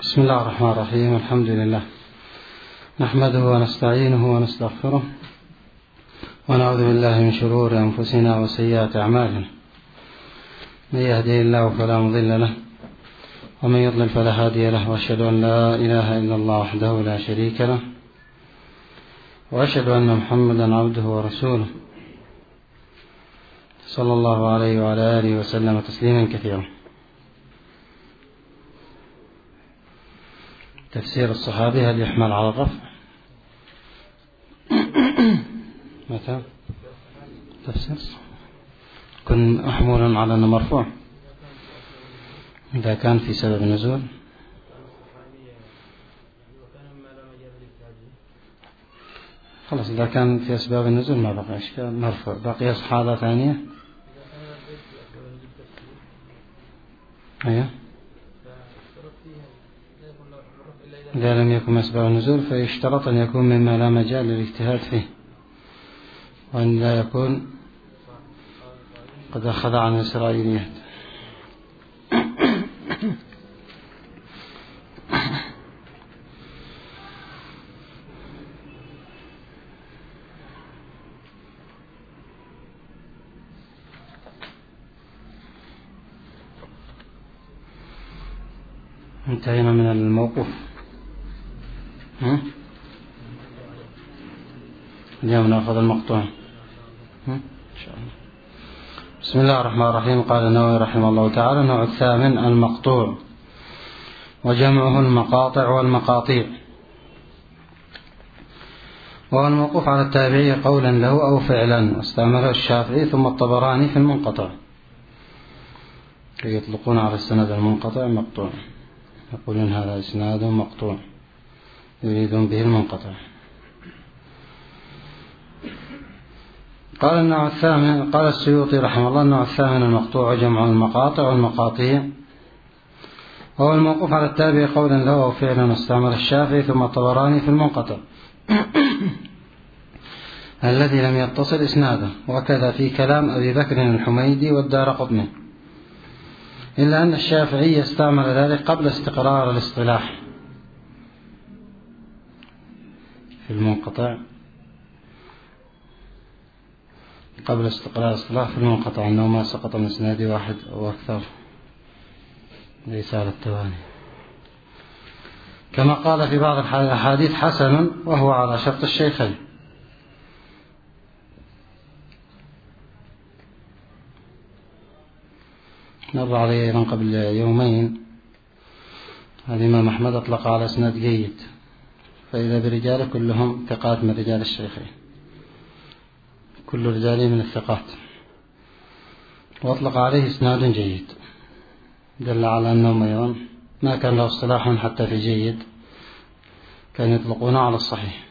بسم الله الرحمن الرحيم. الحمد لله نحمده ونستعينه ونستغفره ونعوذ بالله من شرور أنفسنا وسيئات أعمالنا. من يهده الله فلا مضل له ومن يضلل فلا هادي له، وأشهد أن لا إله إلا الله وحده لا شريك له، وأشهد أن محمدا عبده ورسوله صلى الله عليه وعلى آله وسلم تسليما كثيرا. تفسير الصحابي هل يحمل على الرفع؟ متى تفسير كن محمولا على أنه مرفوع إذا كان في سبب نزول. خلاص إذا كان في أسباب النزول ما بقى إشكال، مرفوع. بقي صحابة ثانية. أيه. إذا لم يكن أسباب النزول فيشترط أن يكون مما لا مجال للاجتهاد فيه، وأن لا يكون قد أخذ عن الإسرائيليات. انتهينا من الموقوف. اليوم نأخذ المقطوع إن شاء الله. بسم الله الرحمن الرحيم. قال النووي رحمه الله تعالى: النوع الثامن المقطوع، وجمعه المقاطع والمقاطيع، وهو الموقوف على التابعي قولا له أو فعلا، واستعمله الشافعي ثم الطبراني في المنقطع. يطلقون على السند المنقطع مقطوع، يقولون هذا إسناد مقطوع، يريدون به المنقطع. قال النوع الثامن، قال السيوطي رحمه الله: النوع الثامن المقطوع وجمع المقاطع والمقاطيع، وهو الموقوف على التابع قولا له أو فعلا، واستعمل الشافعي ثم الطبراني في المنقطع الذي لم يتصل إسناده، وكذا في كلام أبي بكر الحميدي والدارقطني، إلا أن الشافعي استعمل ذلك قبل استقرار الاصطلاح في المنقطع، قبل استقرار الاصطلاح في المنقطع أنه ما سقط من إسناد واحد أو أكثر ليس على التواني، كما قال في بعض الأحاديث حسن وهو على شرط الشيخين. مر علي أيضا قبل يومين الإمام أحمد أطلق على إسناد جيد، فإذا برجاله كلهم ثقات من رجال الشيخين، كل رجاله من الثقات، وأطلق عليه إسناد جيد، دل على أنهم أيضا ما كان له اصطلاح حتى في جيد، كان يطلقون على الصحيح.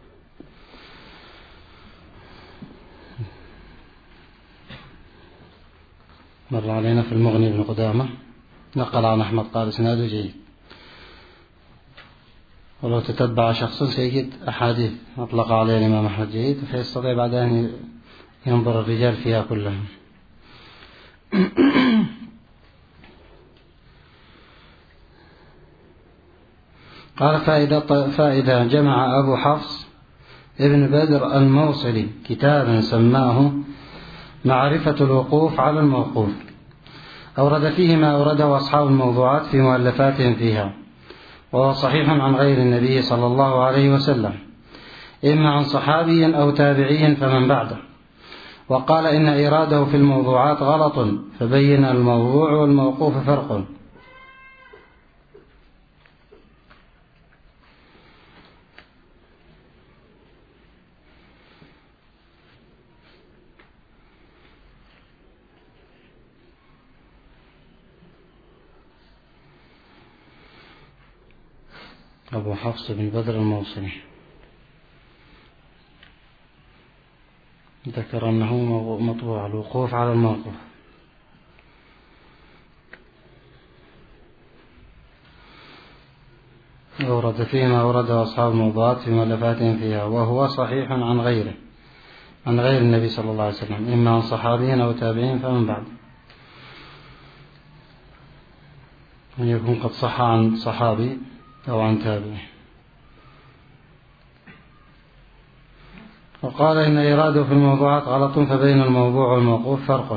مر علينا في المغني بن قدامة نقل عن أحمد قال إسناده جيد، ولو تتبع شخص سيجد أحاديث أطلق عليه الإمام أحمد جيد، فيستطيع بعد أن ينظر الرجال فيها كلهم. قال: فإذا جمع أبو حفص ابن بدر الموصلي كتابا سماه معرفة الوقوف على الموقوف، أورد فيه ما أورده أصحاب الموضوعات في مؤلفاتهم فيها، وهو صحيح عن غير النبي صلى الله عليه وسلم، إما عن صحابي أو تابعي فمن بعده، وقال إن إراده في الموضوعات غلط، فبين الموضوع والموقوف فرق. أبو حفص بن بدر الموصلي ذكر أنه مطبوع الوقوف على الموقوف، أورد فيه ما أورد أصحاب الموضوعات في مؤلفاتهم فيها، وهو صحيح عن غيره، عن غير النبي صلى الله عليه وسلم، إما عن صحابي أو تابعين فمن بعد. أن يكون قد صح عن صحابي أو عن تابعي. وقال إن إراده في الموضوعات غلط، فبين الموضوع والموقوف فرق.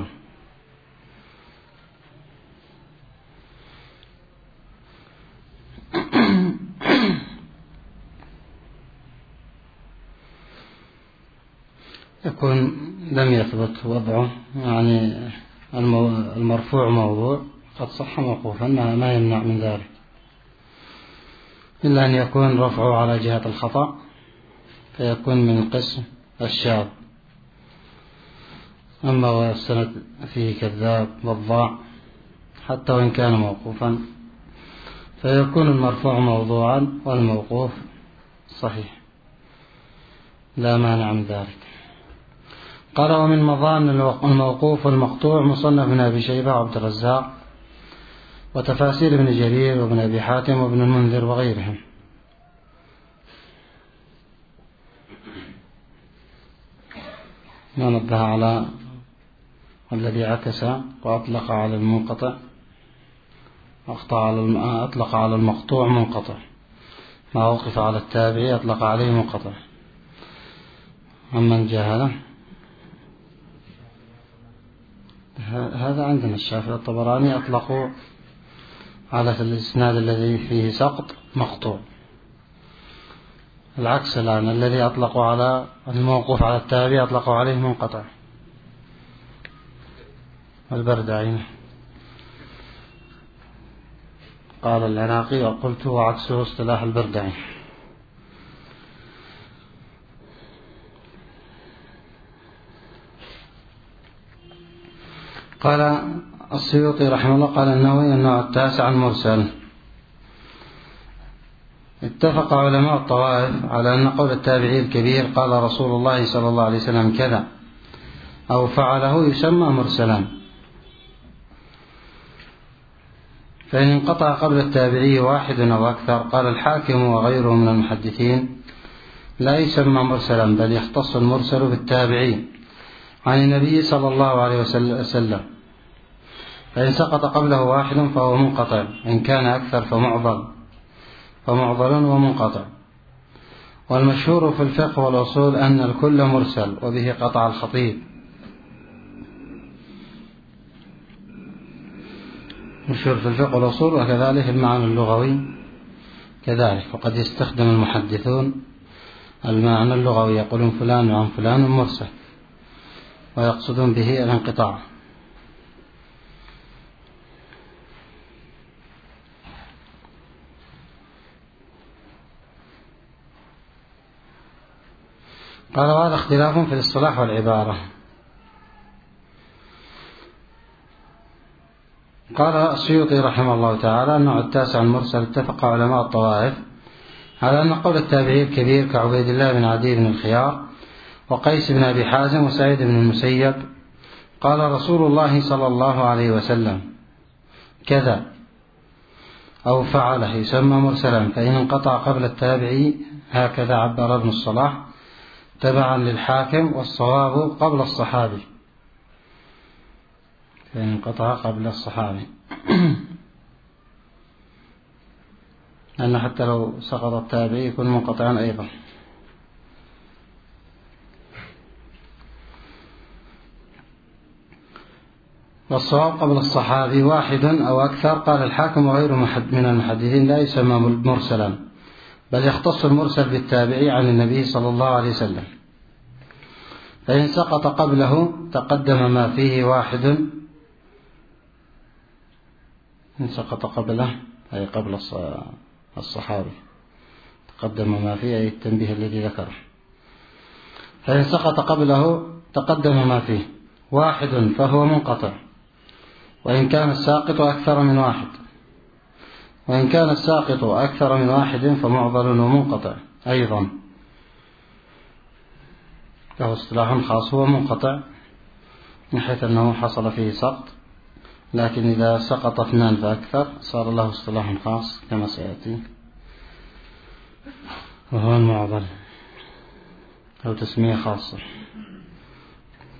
يكون لم يثبت وضعه، يعني المرفوع موضوع قد صح موقوفا، ما يمنع من ذلك، إلا أن يكون رفعه على جهة الخطأ فيكون من قسم الشاذ. أما والسند فيه كذاب وضاع حتى وإن كان موقوفا فيكون المرفوع موضوعا والموقوف صحيح، لا مانع من ذلك. قال ومن مظان الموقوف والمقطوع مصنف ابن أبي شيبة وعبد الرزاق وتفاسير ابن جرير وابن أبي حاتم وابن المنذر وغيرهم. ما نبه على الذي عكس وأطلق على المنقطع، أطلق على المقطوع منقطع، ما وقف على التابعي أطلق عليه منقطع. أما الجهلة هذا عندنا الشافعي الطبراني أطلقوا على الإسناد الذي فيه سقط مقطوع. العكس الآن، الذي أطلقوا على الموقوف على التابعي أطلقوا عليه منقطع. البردعي قال العراقي وقلت وعكسه اصطلاح البردعي. قال السيوطي رحمه الله قال النووي النوع التاسع المرسل. اتفق علماء الطوائف على أن قول التابعي الكبير قال رسول الله صلى الله عليه وسلم كذا أو فعله يسمى مرسلا، فإن انقطع قبل التابعي واحد أو أكثر قال الحاكم وغيره من المحدثين لا يسمى مرسلا، بل يختص المرسل بالتابعي عن النبي صلى الله عليه وسلم، فإن سقط قبله واحد فهو منقطع، إن كان أكثر فمعضل ومنقطع. والمشهور في الفقه والأصول أن الكل مرسل، وبه قطع الخطيب. مشهور في الفقه والأصول وكذلك المعنى اللغوي كذلك، وقد يستخدم المحدثون المعنى اللغوي، يقولون فلان عن فلان مرسل ويقصدون به الانقطاع. قال وهذا اختلاف في الاصطلاح والعبارة. قال السيوطي رحمه الله تعالى النوع التاسع المرسل. اتفق علماء الطوائف على أن قول التابعي الكبير كعبيد الله بن عدي بن الخيار وقيس بن أبي حازم وسعيد بن المسيب قال رسول الله صلى الله عليه وسلم كذا أو فعله يسمى مرسلا، فإن انقطع قبل التابعي هكذا عبر ابن الصلاح تبعا للحاكم، والصواب قبل الصحابي، فإن انقطع قبل الصحابي لأن حتى لو سقط التابعي يكون منقطعا أيضا. والصواب قبل الصحابي واحد أو أكثر قال الحاكم وغيره من المحدثين لا يسمى مرسلا، بل يختص المرسل بالتابعي عن النبي صلى الله عليه وسلم، فإن سقط قبله تقدم ما فيه واحد، إن سقط قبله أي قبل الصحابي تقدم ما فيه أي التنبيه الذي ذكره، فإن سقط قبله تقدم ما فيه واحد فهو منقطع، وإن كان الساقط أكثر من واحد، وإن كان الساقط أكثر من واحد فمعضل ومنقطع أيضا، له اصطلاح خاص هو منقطع من حيث أنه حصل فيه سقط، لكن إذا سقط اثنان فأكثر صار له اصطلاح خاص كما سيأتي، وهو المعضل أو تسمية خاصة.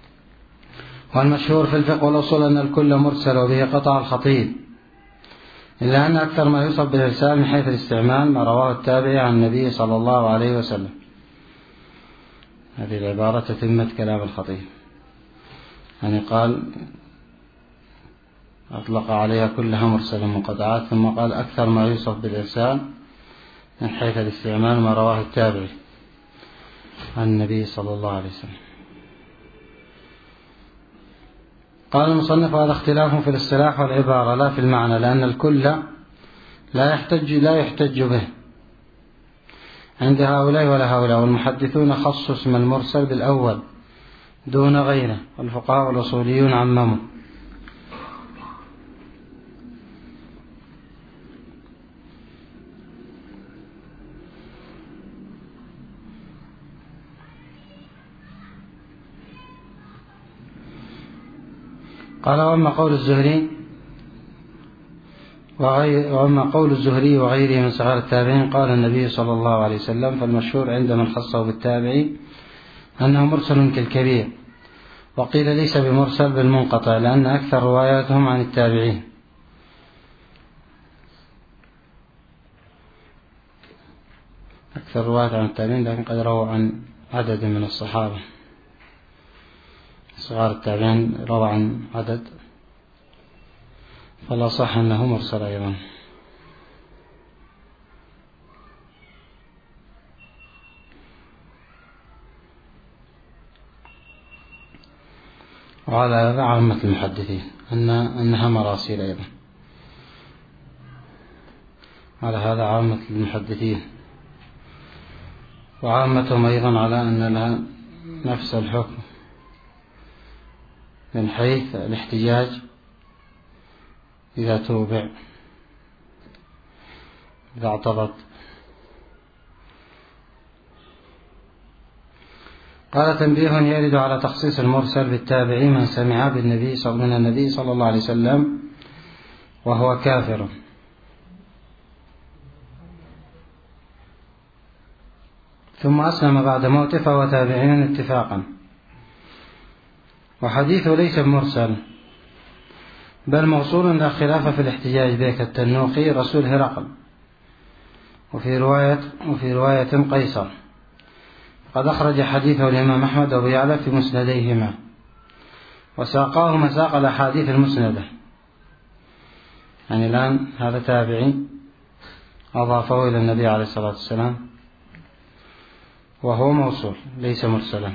والمشهور في الفقه والأصول أن الكل مرسل، وبه قطع الخطيب، إلا أن أكثر ما يوصف بالإرسال من حيث الاستعمال ما رواه التابعي عن النبي صلى الله عليه وسلم. هذه العبارة تتمة كلام الخطيب، يعني قال أطلق عليها كلها مرسل منقطعات، ثم قال أكثر ما يوصف بالإرسال من حيث الاستعمال ما رواه التابعي عن النبي صلى الله عليه وسلم. قال المصنف: هذا اختلاف في الاصطلاح والعبارة لا في المعنى، لأن الكل لا يحتج به عند هؤلاء ولا هؤلاء، والمحدثون خصوا اسم المرسل بالأول دون غيره، والفقهاء والأصوليون عمموا. قال: وأما قول الزهري وغيره من صغار التابعين قال النبي صلى الله عليه وسلم، فالمشهور عند من خصه بالتابعي أنه مرسل كالكبير، وقيل ليس بمرسل بالمنقطع، لأن أكثر رواياتهم عن التابعين. أكثر روايات عن التابعين، لكن قد رووا عن عدد من الصحابة. صغار التابعين روى عن عدد، فلا صح أنه مرسل أيضا. وعلى هذا عامة المحدثين أنها مراسيل أيضا. على هذا عامة المحدثين، وعامتهم أيضا على أن لها نفس الحكم من حيث الاحتجاج إذا توبع، إذا اعترض. قال: تنبيه يرد على تخصيص المرسل بالتابعي من سمع من النبي صلى الله عليه وسلم وهو كافر، ثم أسلم بعد موته فهو تابعي اتفاقا. وحديثه ليس بمرسل بل موصول، لا خلاف في الاحتجاج به، كالتنوخي رسول هرقل، وفي رواية قيصر. قد أخرج حديثه الإمام أحمد وأبو يعلى في مسنديهما، وساقاه مساق الأحاديث المسندة. يعني الآن هذا تابعي أضافه إلى النبي عليه الصلاة والسلام وهو موصول ليس مرسلا.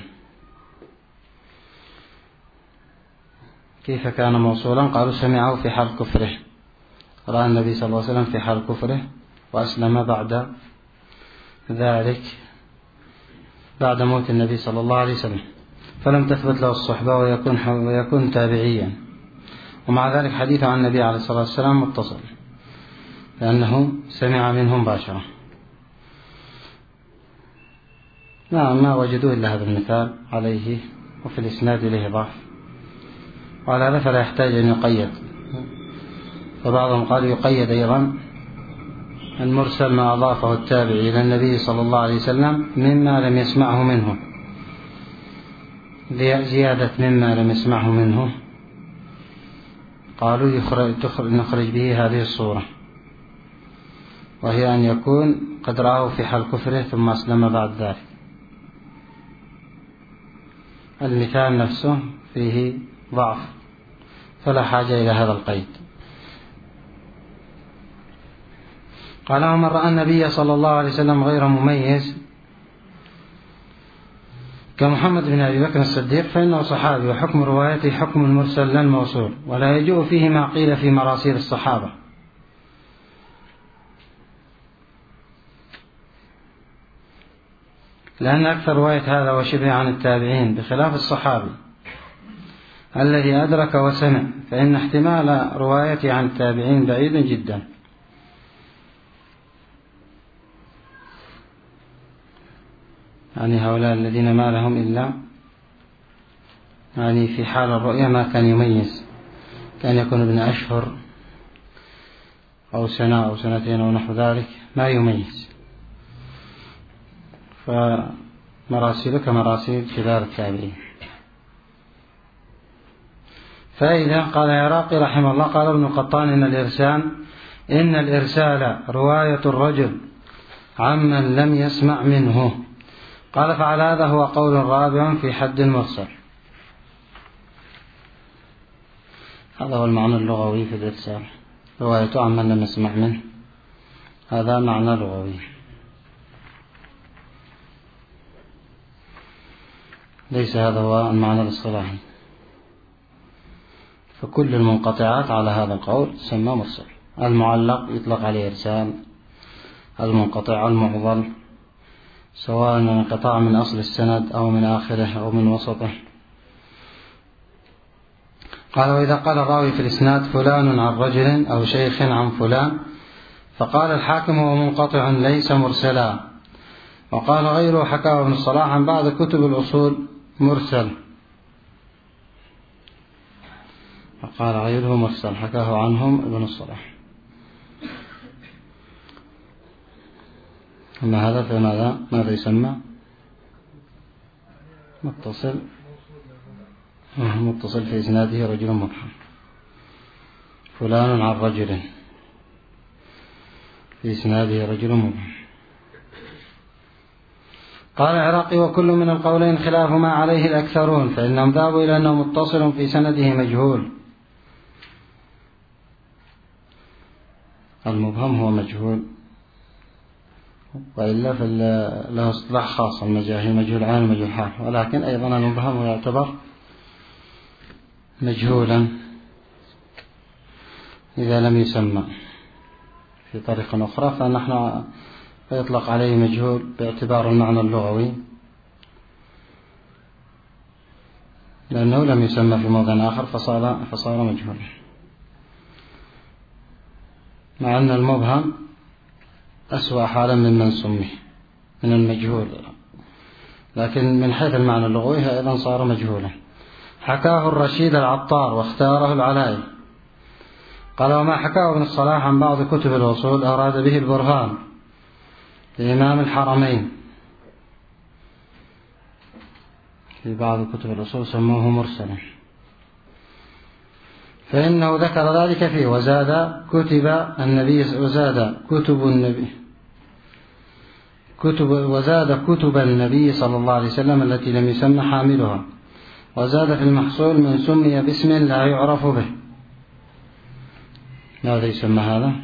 كيف كان موصولا؟ قالوا سمعه في حال كفره، رأى النبي صلى الله عليه وسلم في حال كفره وأسلم بعد ذلك، بعد موت النبي صلى الله عليه وسلم، فلم تثبت له الصحبة ويكون تابعيا. ومع ذلك حديثه عن النبي عليه الصلاة والسلام متصل، لأنه سمع منه مباشرة. ما وجدوا إلا هذا المثال عليه، وفي الإسناد إليه ضعف، وعلى هذا فلا يحتاج أن يقيد. فبعضهم قال يقيد أيضا المرسل ما أضافه التابعي إلى النبي صلى الله عليه وسلم مما لم يسمعه منه، زيادة مما لم يسمعه منه. قالوا نخرج به هذه الصورة، وهي أن يكون قد رآه في حال كفره ثم أسلم بعد ذلك. المثال نفسه فيه ضعف، فلا حاجة إلى هذا القيد. قال: ومن رأى النبي صلى الله عليه وسلم غير مميز كمحمد بن أبي بكر الصديق فإنه صحابي، وحكم روايته حكم المرسل لا الموصول، ولا يجوء فيه ما قيل في مراسيل الصحابة، لأن أكثر رواية هذا وشبه عن التابعين، بخلاف الصحابي الذي أدرك وسمع، فإن احتمال روايته عن التابعين بعيد جدا. يعني هؤلاء الذين ما لهم إلا يعني في حال الرؤيا ما كان يميز، كان يكون ابن أشهر أو سنة أو سنتين أو نحو ذلك، ما يميز. فمراسيل كمراسيل كبار التابعين. فإذا قال العراقي رحمه الله: قال ابن قطان إن الإرسال إن الإرسال رواية الرجل عمن لم يسمع منه. قال فعلى هذا هو قول رابع في حد المرسل. هذا هو المعنى اللغوي في الإرسال، رواية عمن لم يسمع منه، هذا معنى لغوي، ليس هذا هو المعنى الاصطلاحي. فكل المنقطعات على هذا القول تسمى مرسل. المعلق يطلق عليه إرسال، المنقطع المعضل، سواء انقطاع من أصل السند أو من آخره أو من وسطه. قال وإذا قال الراوي في الإسناد فلان عن رجل أو شيخ عن فلان، فقال الحاكم هو منقطع ليس مرسلا. وقال غيره حكاه ابن الصلاح عن بعض كتب الأصول مرسل، وقال غيره مرسل حكاه عنهم ابن الصلاح. أما هذا فماذا ماذا يسمى؟ متصل في إسناده رجل مبهم. فلان عن رجل في إسناده رجل مبهم. قال العراقي وكل من القولين خلاف ما عليه الأكثرون، فإنهم ذهبوا إلى أنه متصل في سنده مجهول. المبهم هو مجهول، وإلا فله اصطلاح خاص المجاهيل، مجهول عين ومجهول حال، ولكن أيضا المبهم يعتبر مجهولا إذا لم يسمى في طريقة أخرى، فنحن يطلق عليه مجهول باعتبار المعنى اللغوي، لأنه لم يسمى في موضع آخر فصار مجهولا. مع أن المبهم أسوأ حالا ممن سمي من المجهول، لكن من حيث المعنى اللغوي أيضا صار مجهولا. حكاه الرشيد العطار واختاره العلائي. قال وما حكاه ابن الصلاح عن بعض كتب الوصول أراد به البرهان لإمام الحرمين، في بعض كتب الوصول سموه مرسلا، فإنه ذكر ذلك فيه وزاد كتب النبي صلى الله عليه وسلم التي لم يسمى حاملها، وزاد في المحصول من سمي باسم لا يعرف به. ماذا يسمى هذا؟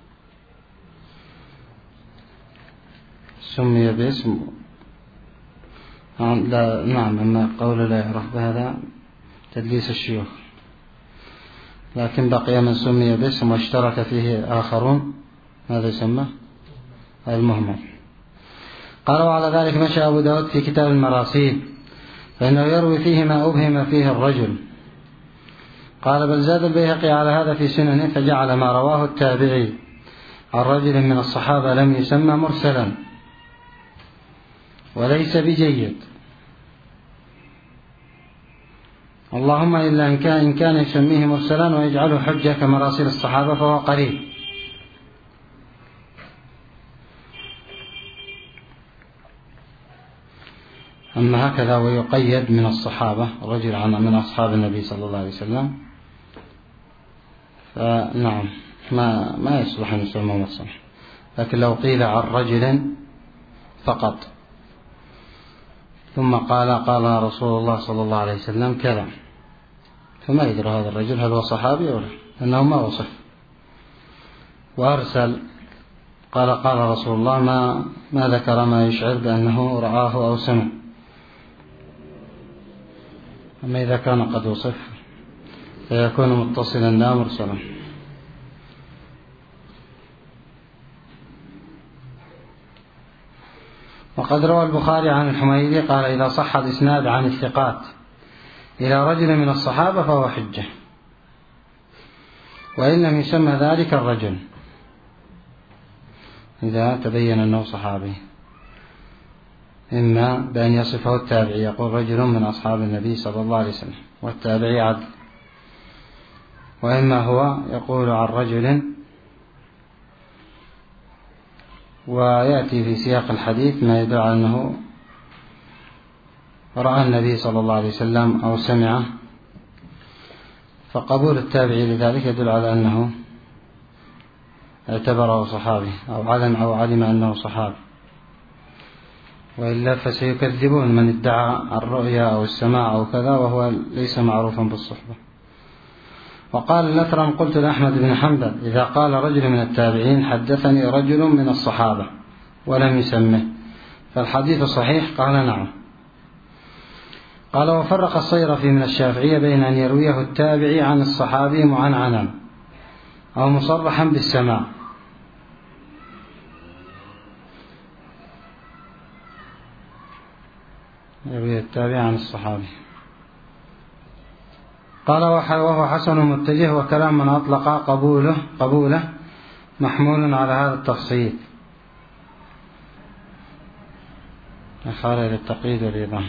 سمي باسم لا، نعم، أما قول لا يعرف بهذا تدليس الشيوخ، لكن بقي من سمي باسم واشترك فيه آخرون، ماذا يسمى؟ المهمل. قال وعلى ذلك مشى أبو داود في كتاب المراسيل، فإنه يروي فيه ما أبهم فيه الرجل. قال بل زاد البيهقي على هذا في سننه، فجعل ما رواه التابعي عن رجل من الصحابة لم يسمى مرسلا وليس بجيد، اللهم إلا إن كان يسميه مرسلا ويجعله حجة كمراسيل الصحابة فهو قريب. أما هكذا ويقيد من الصحابة رجل من أصحاب النبي صلى الله عليه وسلم، فنعم ما يصلح أن يسمى مرسل. لكن لو قيل عن رجل فقط ثم قال رسول الله صلى الله عليه وسلم كذا، فما يدري هذا الرجل هل هو صحابي ولا، لأنه ما وصف. وأرسل قال رسول الله ما ذكر ما يشعر بأنه رآه أو سمع. أما إذا كان قد وصف فيكون متصلا لا مرسلا. وقد روى البخاري عن الحميدي قال إذا صح الإسناد عن الثقات إلى رجل من الصحابة فهو حجة، وإن لم يسمى ذلك الرجل إذا تبين أنه صحابي، إما بأن يصفه التابعي يقول رجل من أصحاب النبي صلى الله عليه وسلم والتابعي عدل، وإما هو يقول عن رجل ويأتي في سياق الحديث ما يدل على أنه رأى النبي صلى الله عليه وسلم أو سمعه، فقبول التابعي لذلك يدل على أنه اعتبره صحابي أو علم أنه صحابي، وإلا فسيكذبون من ادعى الرؤيا أو السماع أو كذا وهو ليس معروفا بالصحبة. وقال الأثرم: قلت لأحمد بن حنبل: إذا قال رجل من التابعين حدثني رجل من الصحابة ولم يسمه فالحديث صحيح؟ قال: نعم. قال: وفرق الصيرفي من الشافعية بين أن يرويه التابعي عن الصحابي معنعنا أو مصرحا بالسماع. يرويه التابعي عن الصحابي. قال: وهو حسن متجه، وكلام من أطلق قبوله محمول على هذا التفصيل، أخار إلى التقييد والإيضاح.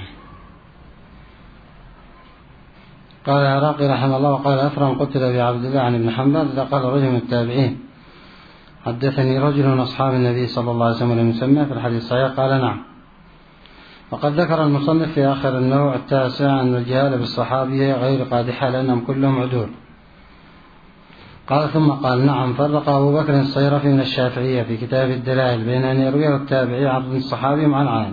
قال العراقي رحمه الله: وقال أثرم: قلت لأبي عبد الله عن ابن حنبل: إذا قال رجل من التابعين حدثني رجل من أصحاب النبي صلى الله عليه وسلم لم يسمى في الحديث الصحيح؟ قال: نعم. وقد ذكر المصنف في آخر النوع التاسع أن الجهالة بالصحابية غير قادحة لأنهم كلهم عدول. قال: ثم قال: نعم، فرق أبو بكر الصيرفي من الشافعية في كتاب الدلائل بين أن يرويه التابعي عن الصحابي معنعنا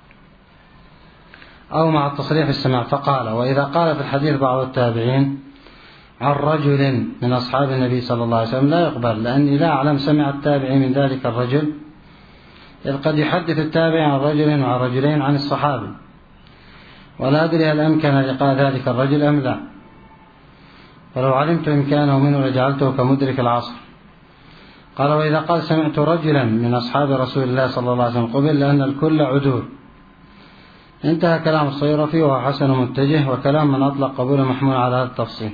أو مع التصريح بالسماع، فقال: وإذا قال في الحديث بعض التابعين عن رجل من أصحاب النبي صلى الله عليه وسلم لا يقبل، لأني لا أعلم سمع التابعي من ذلك الرجل، إذ قد يحدث التابعي عن رجل وعن رجلين عن الصحابي، ولا أدري هل أمكن لقاء ذلك الرجل أم لا، ولو علمت إمكانه منه لجعلته كمدرك العصر. قال: وإذا قال سمعت رجلا من أصحاب رسول الله صلى الله عليه وسلم قبل، لأن الكل عدول. انتهى كلام الصيرفي، وهو حسن متجه، وكلام من أطلق قبوله محمول على هذا التفصيل.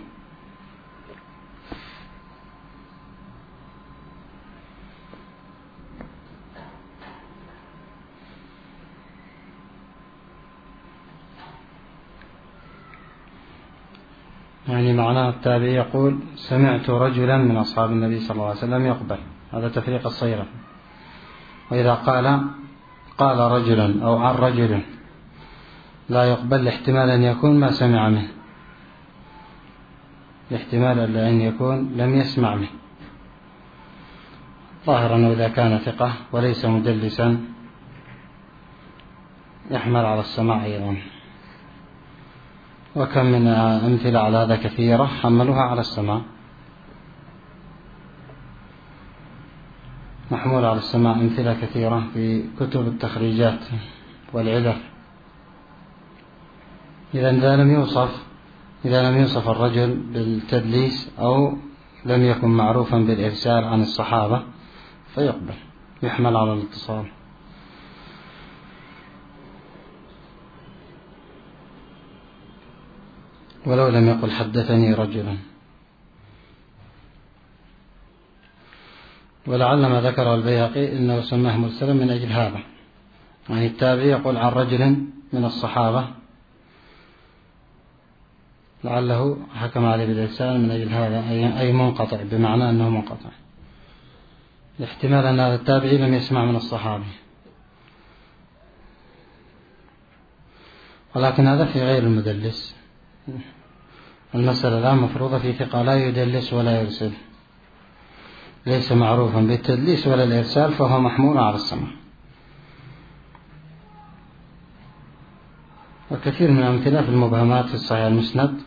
يعني معناه التابعي يقول سمعت رجلا من أصحاب النبي صلى الله عليه وسلم يقبل، هذا تفريق الصيرفي. وإذا قال رجلا أو عن رجل لا يقبل، لاحتمال أن يكون ما سمع منه، لاحتمال أن يكون لم يسمع منه، ظاهرا إذا كان ثقة وليس مدلسا يحمل على السماع أيضا. وكم من أمثلة على هذا كثيرة حملوها على السماع، محمول على السماع أمثلة كثيرة في كتب التخريجات والعلل. إذا لم يوصف الرجل بالتدليس أو لم يكن معروفا بالإرسال عن الصحابة فيقبل، يحمل على الاتصال. ولو لم يقل حدثني رجلا. ولعل ما ذكر البيهقي إنه سماه مرسلا من أجل هذا، يعني التابعي يقول عن رجل من الصحابة، لعله حكم عليه بالإرسال من أجل هذا، أي منقطع، بمعنى أنه منقطع، الاحتمال أن هذا التابعي لم يسمع من الصحابي. ولكن هذا في غير المدلس. المسألة الآن مفروضة في ثقة لا يدلس ولا يرسل، ليس معروفا بالتدليس ولا الإرسال، فهو محمول على السمع. وكثير من الأمثلة في المبهمات في الصحيح المسند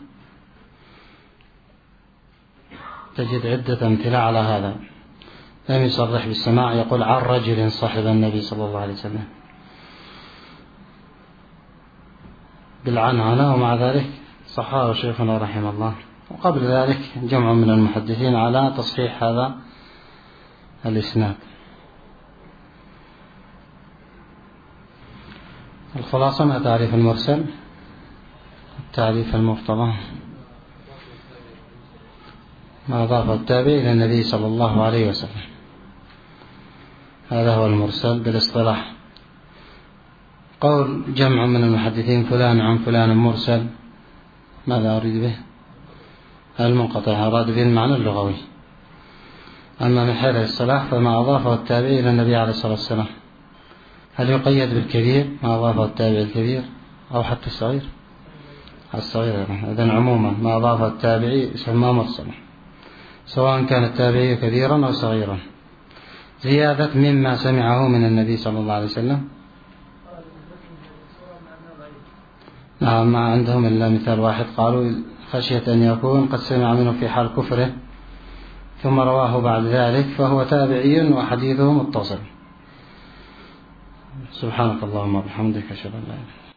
تجد عدة أمثلة على هذا، لم يصرح بالسماع، يقول عن رجل صاحب النبي صلى الله عليه وسلم بالعنعنة، ومع ذلك صححه شيخنا رحمه الله. وقبل ذلك جمع من المحدثين على تصحيح هذا الإسناد. الخلاصة: ما تعريف المرسل؟ التعريف المرتضى ما أضاف التابع إلى النبي صلى الله عليه وسلم، هذا هو المرسل بالاصطلاح. قول جمع من المحدثين فلان عن فلان مرسل، ماذا أريد به؟ المنقطع، أراد به المعنى اللغوي. أما من حيث الاصطلاح فما أضافه التابع إلى النبي عليه الصلاة والسلام، هل يقيد بالكبير ما أضافه التابع الكبير أو حتى الصغير؟ الصغير. إذن عموما ما أضافه التابعي يسمى مرسلا، سواء كان التابعي كبيرا أو صغيرا. زيادة مما سمعه من النبي صلى الله عليه وسلم. نعم، ما عندهم إلا مثال واحد، قالوا خشية أن يكون قد سمع منه في حال كفره ثم رواه بعد ذلك فهو تابعي وحديثه متصل. سبحانك اللهم وبحمدك، أشهد أن لا إله إلا أنت.